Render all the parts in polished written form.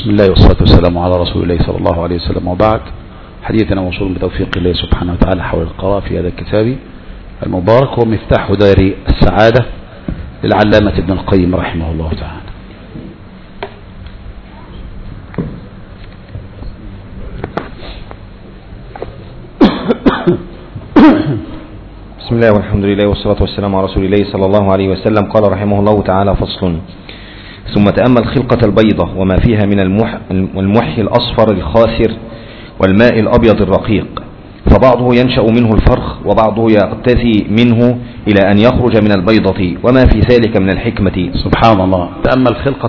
بسم الله والصلاة والسلام على رسول الله صلى الله عليه وسلم، وبعد. حديثنا موصول بتوفيق الله سبحانه وتعالى حول القراءة في هذا الكتاب المبارك، هو مفتاح دار السعادة للعلامة ابن القيم رحمه الله تعالى. بسم الله والحمد لله والصلاة والسلام على رسول الله صلى الله عليه وسلم. قال رحمه الله تعالى: فصل. ثم تأمل خلقة البيضة وما فيها من المحي الأصفر الخاسر والماء الأبيض الرقيق، فبعضه ينشأ منه الفرخ وبعضه يقتثي منه إلى أن يخرج من البيضة، وما في ذلك من الحكمة. سبحان الله. تأمل خلقة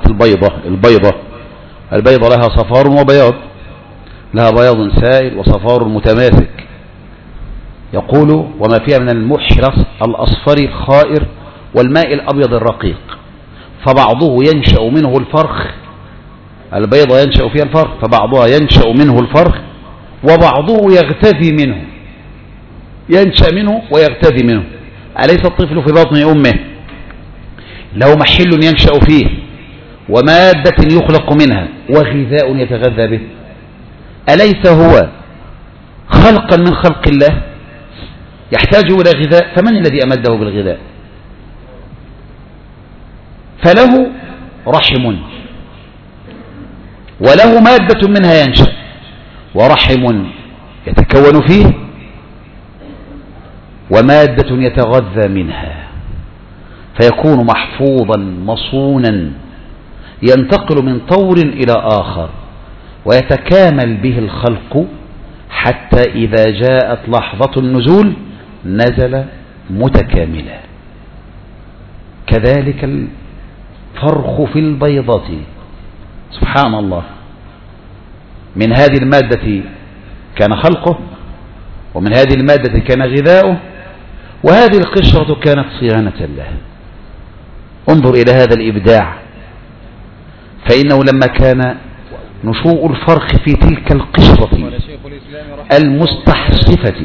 البيضة لها صفار وبياض، لها بياض سائل وصفار متماسك. يقول: وما فيها من المحي الأصفر الخائر والماء الأبيض الرقيق، فبعضه ينشأ منه الفرخ. البيضة ينشأ فيها الفرخ، فبعضها ينشأ منه الفرخ وبعضه يغتذي منه، ينشأ منه ويغتذي منه. أليس الطفل في بطن أمه له محل ينشأ فيه ومادة يخلق منها وغذاء يتغذى به؟ أليس هو خلقا من خلق الله يحتاج إلى غذاء؟ فمن الذي أمده بالغذاء؟ فله رحم وله مادة منها ينشأ، ورحم يتكون فيه ومادة يتغذى منها، فيكون محفوظا مصونا ينتقل من طور إلى آخر ويتكامل به الخلق، حتى إذا جاءت لحظة النزول نزل متكاملا. كذلك الفرخ في البيضة، سبحان الله، من هذه المادة كان خلقه، ومن هذه المادة كان غذاؤه، وهذه القشرة كانت صيانة له. انظر إلى هذا الإبداع، فإنه لما كان نشوء الفرخ في تلك القشرة المستحصفة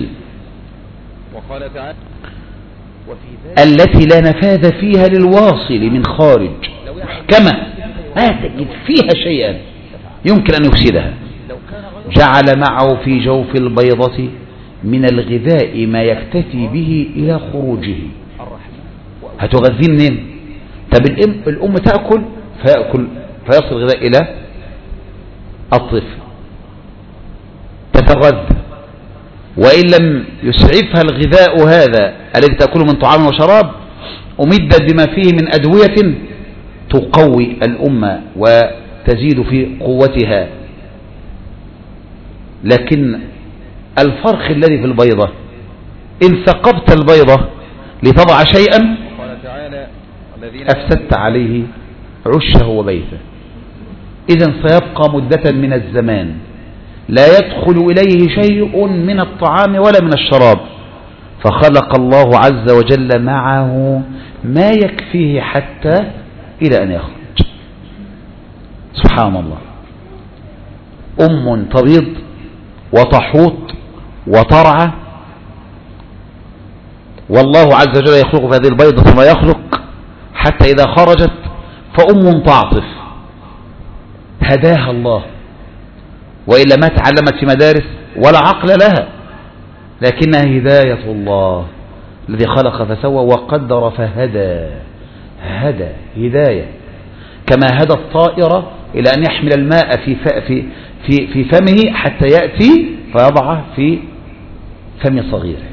التي لا نفاذ فيها للواصل من خارج، محكمة ما تجد فيها شيئا يمكن أن يفسدها، جعل معه في جوف البيضة من الغذاء ما يكتفي به إلى خروجه. هتغذيه منين؟ طب الأم تأكل فيصل الغذاء إلى الطفل، تتغذى، وإن لم يسعفها الغذاء هذا الذي تأكله من طعام وشراب، أمدت بما فيه من أدوية تقوي الأمة وتزيد في قوتها. لكن الفرخ الذي في البيضة، إن ثقبت البيضة لتضع شيئا أفسدت عليه عشه وبيته، إذن سيبقى مدة من الزمان لا يدخل إليه شيء من الطعام ولا من الشراب، فخلق الله عز وجل معه ما يكفيه حتى إلى أن يخرج. سبحان الله. أم تبيض وتحوط وترعى، والله عز وجل يخلق في هذه البيضة ثم يخلق حتى إذا خرجت فأم تعطف، هداها الله، وإلا ما تعلمت في مدارس ولا عقل لها، لكنها هداية الله الذي خلق فسوى وقدر فهدى. هدى هداية، كما هدى الطائر إلى أن يحمل الماء في فمه حتى يأتي فيضعه في فم صغيره.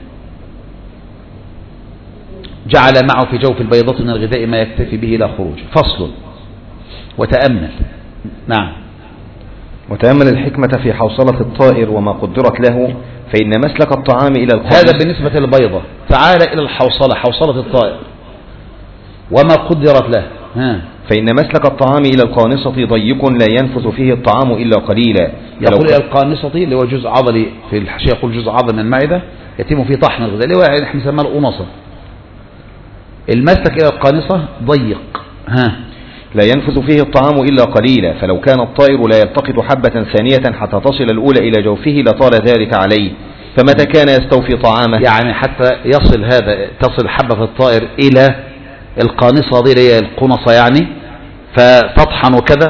جعل معه في جوف البيضة من الغذاء ما يكتفي به إلى خروج. فصل. وتأمل. نعم. وتأمل الحكمة في حوصلة الطائر وما قدرت له، فإن مسلك الطعام إلى القانصة. هذا بالنسبة للبيضة. تعال إلى الحوصلة، حوصلة الطائر وما قدرت له. فإن مسلك الطعام إلى القانصة ضيق لا ينفذ فيه الطعام إلا قليلا. يقول إلى القانصة اللي هو جزء عضلي في الحشية، يقول جزء عضلي من المعدة يتم فيه طحن الغذاء، اللي هو نحن نسميه القنصة. المسلك إلى القانصة ضيق، لا ينفذ فيه الطعام إلا قليلا، فلو كان الطائر لا يلتقط حبة ثانية حتى تصل الأولى إلى جوفه لطال ذلك عليه، فمتى كان يستوفي طعامه؟ يعني حتى تصل حبة الطائر إلى القانصة دي اللي هي القنصة يعني، فتطحن وكذا،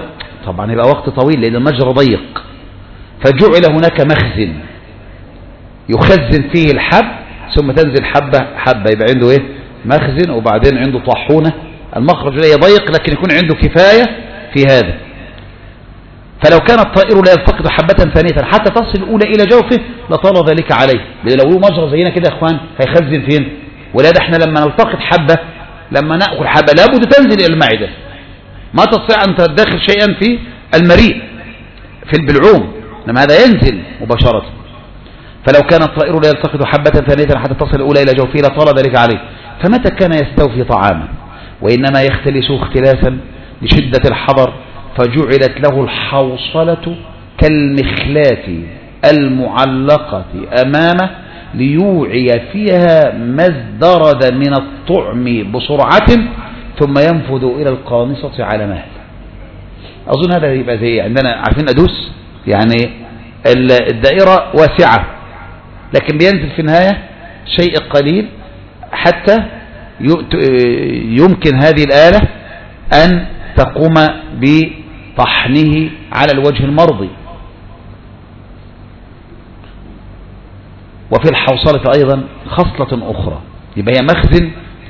طبعا يبقى وقت طويل لأن المجرى ضيق، فجعل هناك مخزن يخزن فيه الحب، ثم تنزل حبة حبة، يبقى عنده ايه؟ مخزن، وبعدين عنده طاحونة. المخرج لا ضيق لكن يكون عنده كفاية في هذا. فلو كان الطائر لا يلتقط حبة ثانية حتى تصل الأولى إلى جوفه لطال ذلك عليه، لأن لو له مجرى زينا كده يا إخوان هيخزن فين؟ ولاد احنا لما نلتقط حبة، لما نأكل حبة لابد تنزل إلى المعدة، ما تستطيع أن تدخل شيئا في المريء في البلعوم، لما هذا ينزل مباشرة. فلو كان الطائر لا يلتقط حبة ثانية حتى تصل الأولى إلى جوفه لطال ذلك عليه. فمتى كان يستوفي طعاما؟ وإنما يختلس اختلاسا لشدة الحضر، فجعلت له الحوصلة كالمخلات المعلقة أمامه ليوعي فيها ما ازدرد من الطعم بسرعة ثم ينفذ إلى القانصة على مهل. أظن هذا يبقى زي عندنا عارفين أدوس، يعني الدائرة واسعة لكن بينزل في النهاية شيء قليل حتى يمكن هذه الآلة أن تقوم بطحنه على الوجه المرضي. وفي الحوصلة أيضا خصلة أخرى، يبقى هي مخزن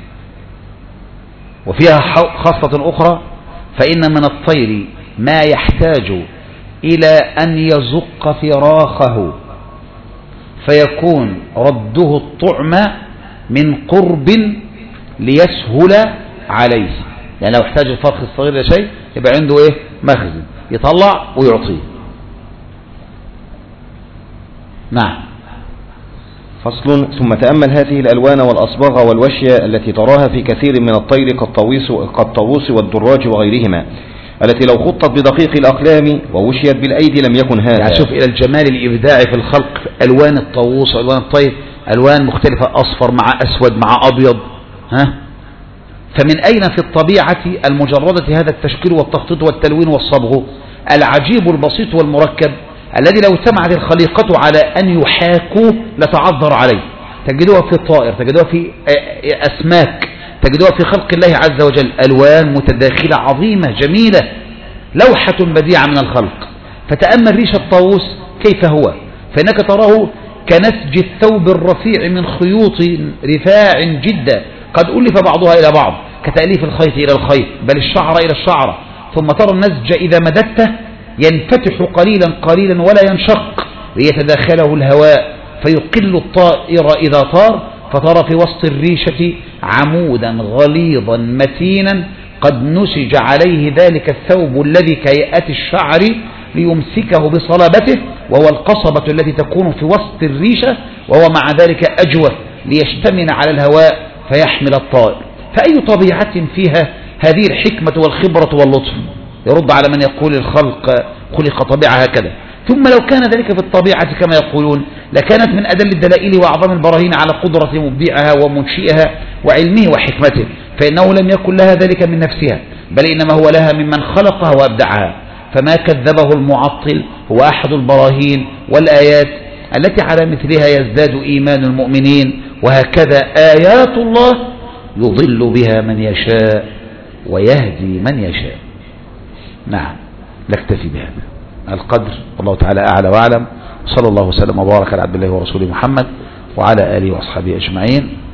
وفيها خصلة أخرى، فإن من الطير ما يحتاج إلى أن يزق فراخه فيكون رده الطعم من قرب ليسهل عليه. يعني لو احتاج الفرخ الصغير لشيء يبقى عنده ايه؟ مخزن يطلع ويعطيه. نعم. فصل. ثم تأمل هذه الألوان والأصباغ والوشية التي تراها في كثير من الطير كالطاووس والدراج وغيرهما، التي لو خطت بدقيق الأقلام ووشيت بالأيدي لم يكن هذا. يعني شوف إلى الجمال الإبداعي في الخلق، ألوان الطاووس وألوان الطير ألوان مختلفة، أصفر مع أسود مع أبيض. فمن أين في الطبيعة المجردة هذا التشكيل والتخطيط والتلوين والصبغ العجيب البسيط والمركب الذي لو اجتمعت الخليقة على أن يحاكوه لتعذر عليه؟ تجدوها في الطائر، تجدوها في أسماك، تجدوها في خلق الله عز وجل، ألوان متداخلة عظيمة جميلة، لوحة بديعة من الخلق. فتأمل ريش الطاووس كيف هو، فإنك تراه كنسج الثوب الرفيع من خيوط رفاع جدا قد ألف بعضها إلى بعض كتأليف الخيط إلى الخيط، بل الشعر إلى الشعر. ثم ترى النسج إذا مددته ينفتح قليلا قليلا ولا ينشق ليتداخله الهواء فيقل الطائر إذا طار، فترى في وسط الريشة عمودا غليظا متينا قد نسج عليه ذلك الثوب الذي كهيئة الشعر ليمسكه بصلابته، وهو القصبة التي تكون في وسط الريشة، وهو مع ذلك أجوف ليشتمل على الهواء فيحمل الطائر. فأي طبيعة فيها هذه الحكمة والخبرة واللطف؟ يرد على من يقول الخلق خلق طبيعة هكذا. ثم لو كان ذلك في الطبيعة كما يقولون لكانت من أدل الدلائل وأعظم البراهين على قدرة مبدعها ومنشئها وعلمه وحكمته، فإنه لم يكن لها ذلك من نفسها، بل إنما هو لها ممن خلقها وأبدعها. فما كذبه المعطل هو أحد البراهين والآيات التي على مثلها يزداد إيمان المؤمنين. وهكذا آيات الله يضل بها من يشاء ويهدي من يشاء. نعم، نكتفي بهذا القدر، والله تعالى أعلى وأعلم. صلى الله وسلم وبارك على عبد الله ورسوله محمد وعلى آله وأصحابه أجمعين.